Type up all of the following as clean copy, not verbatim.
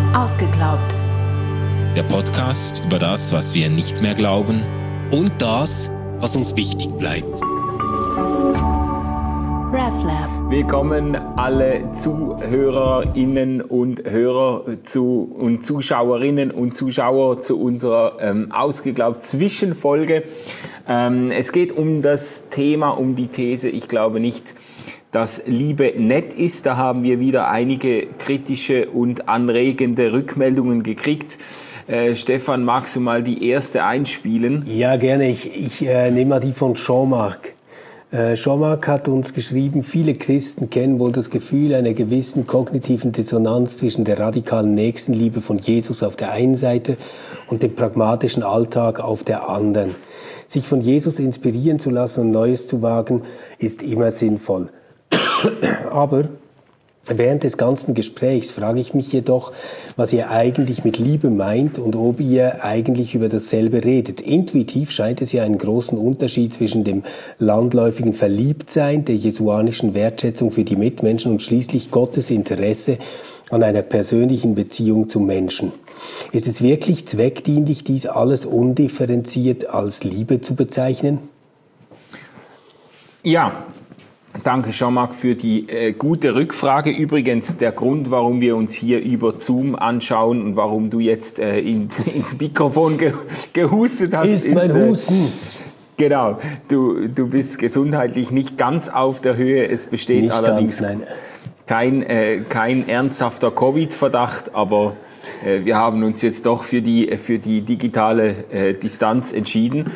Ausgeglaubt. Der Podcast über das, was wir nicht mehr glauben und das, was uns wichtig bleibt. RefLab. Willkommen alle ZuhörerInnen und Hörer und Zuschauerinnen und Zuschauer zu unserer Ausgeglaubt Zwischenfolge. Es geht um das Thema, um die These, ich glaube nicht, dass Liebe nett ist. Da haben wir wieder einige kritische und anregende Rückmeldungen gekriegt. Stefan, magst du mal die erste einspielen? Ja, gerne. Ich nehme mal die von Jean-Marc. Jean-Marc hat uns geschrieben, viele Christen kennen wohl das Gefühl einer gewissen kognitiven Dissonanz zwischen der radikalen Nächstenliebe von Jesus auf der einen Seite und dem pragmatischen Alltag auf der anderen. Sich von Jesus inspirieren zu lassen und Neues zu wagen, ist immer sinnvoll. Aber während des ganzen Gesprächs frage ich mich jedoch, was ihr eigentlich mit Liebe meint und ob ihr eigentlich über dasselbe redet. Intuitiv scheint es ja einen großen Unterschied zwischen dem landläufigen Verliebtsein, der jesuanischen Wertschätzung für die Mitmenschen und schließlich Gottes Interesse an einer persönlichen Beziehung zum Menschen. Ist es wirklich zweckdienlich, dies alles undifferenziert als Liebe zu bezeichnen? Ja. Danke, Jean-Marc, für die gute Rückfrage. Übrigens, der Grund, warum wir uns hier über Zoom anschauen und warum du jetzt ins Mikrofon gehustet hast, ist mein Husten. Genau, du bist gesundheitlich nicht ganz auf der Höhe. Es besteht nicht allerdings kein ernsthafter Covid-Verdacht, aber wir haben uns jetzt doch für die digitale Distanz entschieden.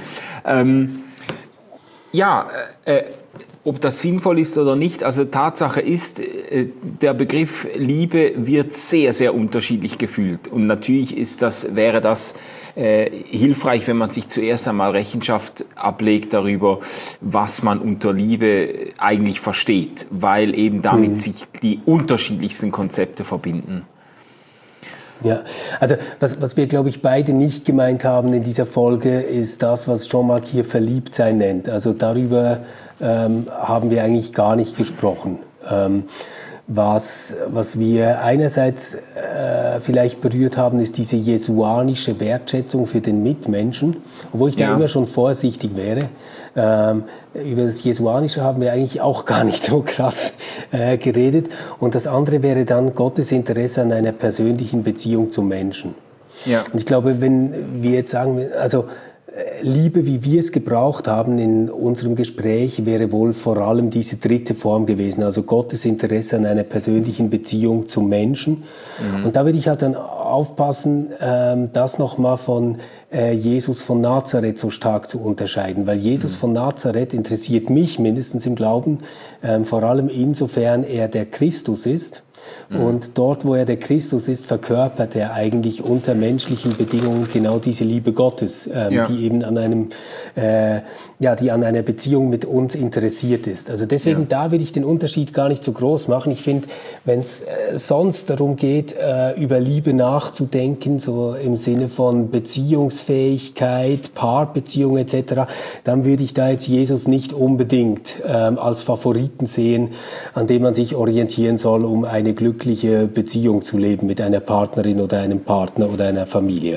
Ob das sinnvoll ist oder nicht, also Tatsache ist, der Begriff Liebe wird sehr, sehr unterschiedlich gefühlt. Und natürlich wäre das hilfreich, wenn man sich zuerst einmal Rechenschaft ablegt darüber, was man unter Liebe eigentlich versteht, weil eben damit sich die unterschiedlichsten Konzepte verbinden. Ja, also was wir, glaube ich, beide nicht gemeint haben in dieser Folge, ist das, was Jean-Marc hier Verliebtsein nennt. Also darüber haben wir eigentlich gar nicht gesprochen. Was wir einerseits vielleicht berührt haben, ist diese jesuanische Wertschätzung für den Mitmenschen, obwohl ich da immer schon vorsichtig wäre. Über das Jesuanische haben wir eigentlich auch gar nicht so krass geredet. Und das andere wäre dann Gottes Interesse an einer persönlichen Beziehung zum Menschen. Ja. Und ich glaube, wenn wir jetzt sagen, also Liebe, wie wir es gebraucht haben in unserem Gespräch, wäre wohl vor allem diese dritte Form gewesen, also Gottes Interesse an einer persönlichen Beziehung zum Menschen. Und da würde ich halt dann aufpassen, das nochmal von Jesus von Nazareth so stark zu unterscheiden, weil Jesus von Nazareth interessiert mich mindestens im Glauben, vor allem insofern er der Christus ist. Und dort, wo er der Christus ist, verkörpert er eigentlich unter menschlichen Bedingungen genau diese Liebe Gottes, die eben an einer Beziehung mit uns interessiert ist. Also deswegen, da würde ich den Unterschied gar nicht so groß machen. Ich finde, wenn es sonst darum geht, über Liebe nachzudenken, so im Sinne von Beziehungsfähigkeit, Paarbeziehung etc., dann würde ich da jetzt Jesus nicht unbedingt als Favoriten sehen, an dem man sich orientieren soll, um eine glückliche Beziehung zu leben mit einer Partnerin oder einem Partner oder einer Familie.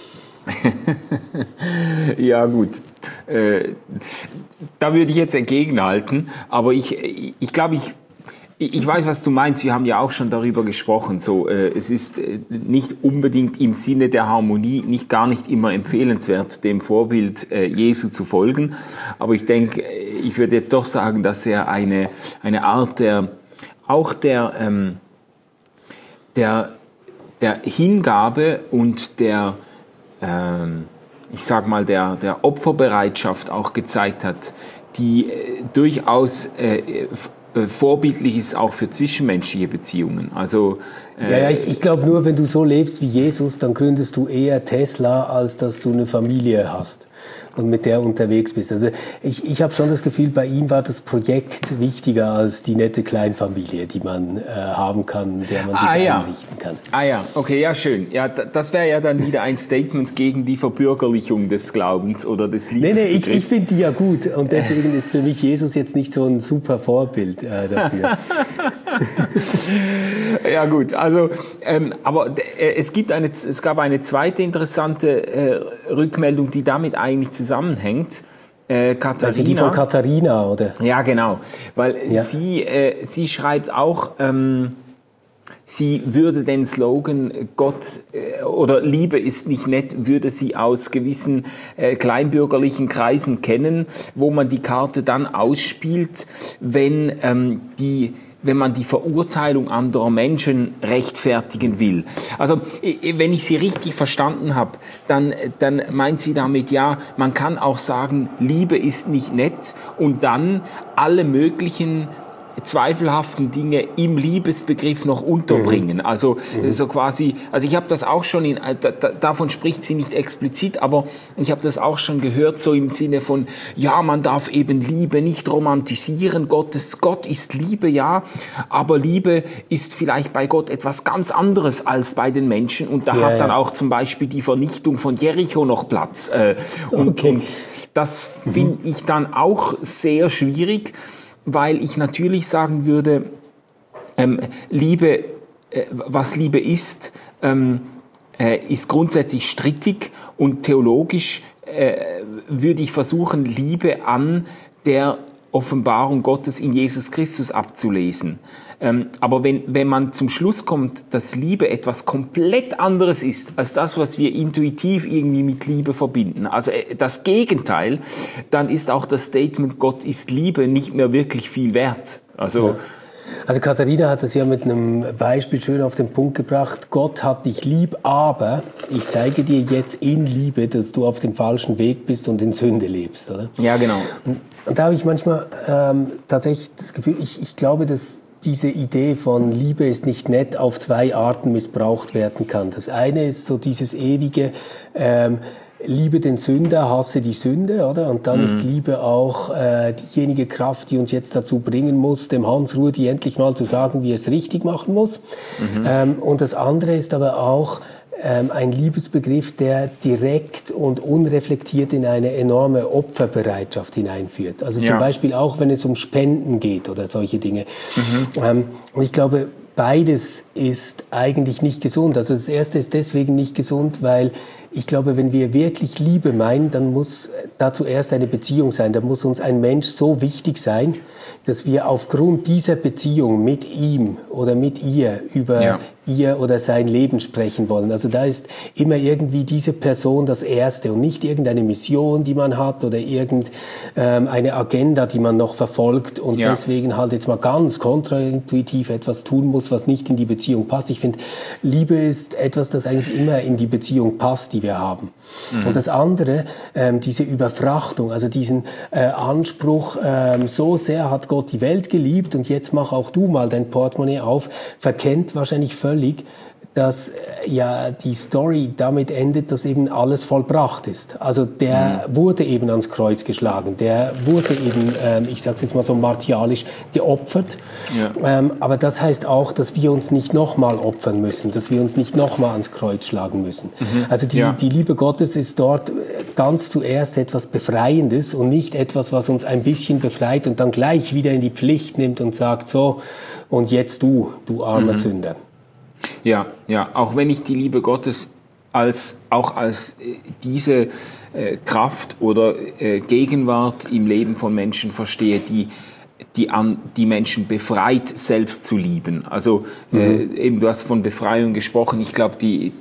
Ja gut, da würde ich jetzt entgegenhalten, aber ich glaube, ich weiß, was du meinst. Wir haben ja auch schon darüber gesprochen. So, es ist nicht unbedingt im Sinne der Harmonie, gar nicht immer empfehlenswert, dem Vorbild Jesu zu folgen. Aber ich denke, ich würde jetzt doch sagen, dass er eine Art der Hingabe und der Opferbereitschaft auch gezeigt hat, die durchaus vorbildlich ist auch für zwischenmenschliche Beziehungen. Also ich glaube nur, wenn du so lebst wie Jesus, dann gründest du eher Tesla, als dass du eine Familie hast und mit der unterwegs bist. Also ich habe schon das Gefühl, bei ihm war das Projekt wichtiger als die nette Kleinfamilie, die man haben kann, mit der man sich einrichten kann. Okay, ja schön. Ja, das wäre ja dann wieder ein Statement gegen die Verbürgerlichung des Glaubens oder des Liebesbegriffs. Ich finde die ja gut und deswegen ist für mich Jesus jetzt nicht so ein super Vorbild dafür. Ja gut, also aber es gab eine zweite interessante Rückmeldung, die damit eigentlich zusammenhängt. Katharina. Also die von Katharina, oder? Ja, genau, weil sie schreibt auch, sie würde den Slogan Gott oder Liebe ist nicht nett, würde sie aus gewissen kleinbürgerlichen Kreisen kennen, wo man die Karte dann ausspielt, wenn man die Verurteilung anderer Menschen rechtfertigen will. Also, wenn ich sie richtig verstanden habe, dann meint sie damit, ja, man kann auch sagen, Liebe ist nicht nett und dann alle möglichen zweifelhaften Dinge im Liebesbegriff noch unterbringen. Also so quasi, also ich habe das auch schon davon spricht sie nicht explizit, aber ich habe das auch schon gehört, so im Sinne von, ja, man darf eben Liebe nicht romantisieren, Gott ist Liebe, ja, aber Liebe ist vielleicht bei Gott etwas ganz anderes als bei den Menschen und da hat dann auch zum Beispiel die Vernichtung von Jericho noch Platz. Und das finde ich dann auch sehr schwierig, weil ich natürlich sagen würde, Liebe, was Liebe ist grundsätzlich strittig und theologisch würde ich versuchen, Liebe an der Offenbarung Gottes in Jesus Christus abzulesen. Aber wenn man zum Schluss kommt, dass Liebe etwas komplett anderes ist, als das, was wir intuitiv irgendwie mit Liebe verbinden, also das Gegenteil, dann ist auch das Statement, Gott ist Liebe, nicht mehr wirklich viel wert. Also Katharina hat es ja mit einem Beispiel schön auf den Punkt gebracht. Gott hat dich lieb, aber ich zeige dir jetzt in Liebe, dass du auf dem falschen Weg bist und in Sünde lebst, oder? Ja, genau. Und da habe ich manchmal tatsächlich das Gefühl, ich glaube, dass diese Idee von Liebe ist nicht nett auf zwei Arten missbraucht werden kann. Das eine ist so dieses ewige Liebe den Sünder, hasse die Sünde, oder? Und dann ist Liebe auch diejenige Kraft, die uns jetzt dazu bringen muss, dem Hans Rudi endlich mal zu sagen, wie er es richtig machen muss. Und das andere ist aber auch ein Liebesbegriff, der direkt und unreflektiert in eine enorme Opferbereitschaft hineinführt. Also zum Beispiel auch, wenn es um Spenden geht oder solche Dinge. Und ich glaube, beides ist eigentlich nicht gesund. Also das Erste ist deswegen nicht gesund, weil ich glaube, wenn wir wirklich Liebe meinen, dann muss da zuerst eine Beziehung sein. Da muss uns ein Mensch so wichtig sein, dass wir aufgrund dieser Beziehung mit ihm oder mit ihr über ihr oder sein Leben sprechen wollen. Also da ist immer irgendwie diese Person das Erste und nicht irgendeine Mission, die man hat oder irgendeine Agenda, die man noch verfolgt und deswegen halt jetzt mal ganz kontraintuitiv etwas tun muss, was nicht in die Beziehung passt. Ich finde, Liebe ist etwas, das eigentlich immer in die Beziehung passt, die wir haben. Und das andere, diese Überfrachtung, also diesen Anspruch, so sehr hat Gott die Welt geliebt und jetzt mach auch du mal dein Portemonnaie auf, verkennt wahrscheinlich völlig, dass die Story damit endet, dass eben alles vollbracht ist. Also der wurde eben ans Kreuz geschlagen, der wurde eben, ich sage es jetzt mal so martialisch, geopfert. Aber das heißt auch, dass wir uns nicht nochmal opfern müssen, dass wir uns nicht nochmal ans Kreuz schlagen müssen. Also die Liebe Gottes ist dort ganz zuerst etwas Befreiendes und nicht etwas, was uns ein bisschen befreit und dann gleich wieder in die Pflicht nimmt und sagt, so, und jetzt du armer Sünder. Ja, auch wenn ich die Liebe Gottes als diese Kraft oder Gegenwart im Leben von Menschen verstehe, die Menschen befreit, selbst zu lieben. Also eben, du hast von Befreiung gesprochen. Ich glaube, die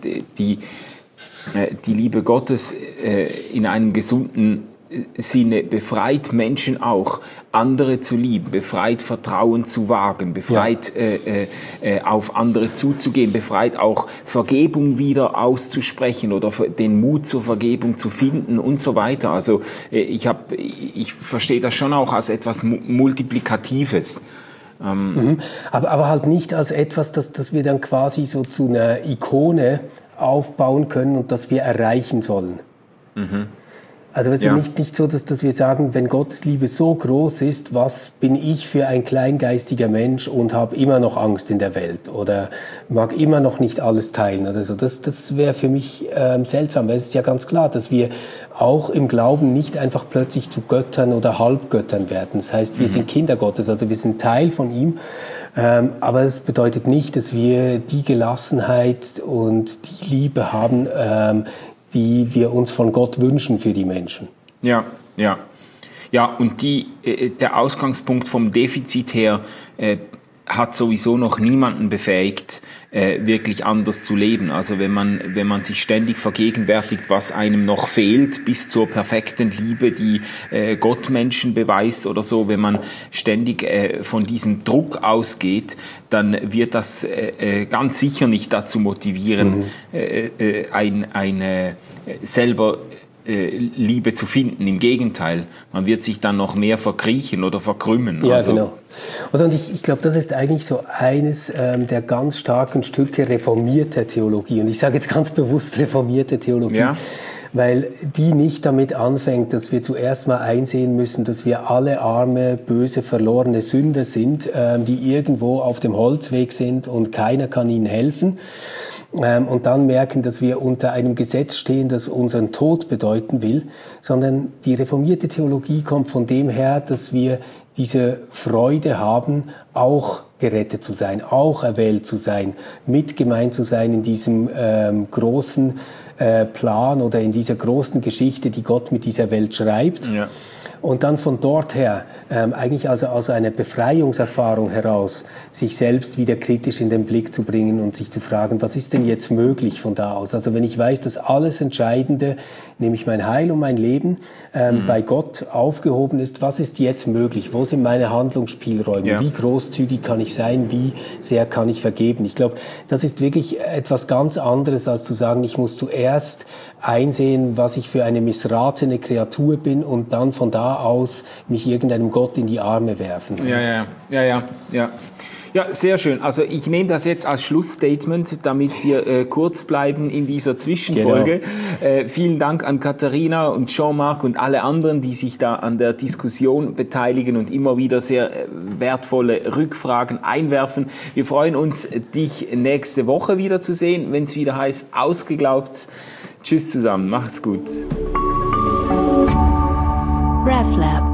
Liebe Gottes in einem gesunden Sinne befreit Menschen auch, andere zu lieben, befreit Vertrauen zu wagen, befreit auf andere zuzugehen, befreit auch Vergebung wieder auszusprechen oder den Mut zur Vergebung zu finden und so weiter. Also ich verstehe das schon auch als etwas Multiplikatives. Aber halt nicht als etwas, das wir dann quasi so zu einer Ikone aufbauen können und das wir erreichen sollen. Also es ist nicht so, dass wir sagen, wenn Gottes Liebe so groß ist, was bin ich für ein kleingeistiger Mensch und habe immer noch Angst in der Welt oder mag immer noch nicht alles teilen oder so. Das wäre für mich seltsam, weil es ist ja ganz klar, dass wir auch im Glauben nicht einfach plötzlich zu Göttern oder Halbgöttern werden. Das heißt, wir sind Kinder Gottes, also wir sind Teil von ihm Aber es bedeutet nicht, dass wir die Gelassenheit und die Liebe haben, die wir uns von Gott wünschen für die Menschen. Ja, ja. Ja, und der Ausgangspunkt vom Defizit her hat sowieso noch niemanden befähigt, wirklich anders zu leben. Also wenn man sich ständig vergegenwärtigt, was einem noch fehlt, bis zur perfekten Liebe, die Gott Menschen beweist oder so, wenn man ständig von diesem Druck ausgeht, dann wird das ganz sicher nicht dazu motivieren, eine selber Liebe zu finden. Im Gegenteil, man wird sich dann noch mehr verkriechen oder verkrümmen. Ja, also, genau. Und ich glaube, das ist eigentlich so eines der ganz starken Stücke reformierter Theologie. Und ich sage jetzt ganz bewusst reformierte Theologie. Ja. Weil die nicht damit anfängt, dass wir zuerst mal einsehen müssen, dass wir alle arme, böse, verlorene Sünder sind, die irgendwo auf dem Holzweg sind und keiner kann ihnen helfen. Und dann merken, dass wir unter einem Gesetz stehen, das unseren Tod bedeuten will, sondern die reformierte Theologie kommt von dem her, dass wir diese Freude haben, auch gerettet zu sein, auch erwählt zu sein, mitgemeint zu sein in diesem großen Plan oder in dieser großen Geschichte, die Gott mit dieser Welt schreibt. Ja. Und dann von dort her, eigentlich also aus einer Befreiungserfahrung heraus, sich selbst wieder kritisch in den Blick zu bringen und sich zu fragen, was ist denn jetzt möglich von da aus? Also wenn ich weiß, dass alles Entscheidende, nämlich mein Heil und mein Leben, bei Gott aufgehoben ist, was ist jetzt möglich? Wo sind meine Handlungsspielräume? Ja. Wie großzügig kann ich sein? Wie sehr kann ich vergeben? Ich glaube, das ist wirklich etwas ganz anderes, als zu sagen, ich muss zuerst einsehen, was ich für eine missratene Kreatur bin und dann von da aus mich irgendeinem Gott in die Arme werfen. Ja, sehr schön. Also ich nehme das jetzt als Schlussstatement, damit wir kurz bleiben in dieser Zwischenfolge. Genau. Vielen Dank an Katharina und Jean-Marc und alle anderen, die sich da an der Diskussion beteiligen und immer wieder sehr wertvolle Rückfragen einwerfen. Wir freuen uns, dich nächste Woche wieder zu sehen, wenn es wieder heißt, ausgeglaubt. Tschüss zusammen, macht's gut. RefLab